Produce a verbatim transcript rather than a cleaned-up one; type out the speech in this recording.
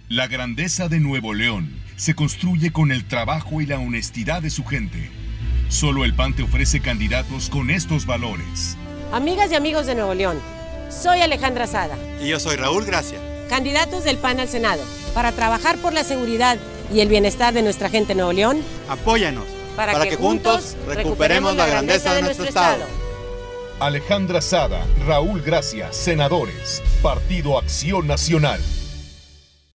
La grandeza de Nuevo León se construye con el trabajo y la honestidad de su gente. Solo el P A N te ofrece candidatos con estos valores. Amigas y amigos de Nuevo León, soy Alejandra Sada. Y yo soy Raúl Gracia. Candidatos del P A N al Senado, para trabajar por la seguridad y el bienestar de nuestra gente en Nuevo León. Apóyanos, para, para que, que juntos recuperemos la grandeza de nuestro estado. Alejandra Sada, Raúl Gracia, senadores, Partido Acción Nacional.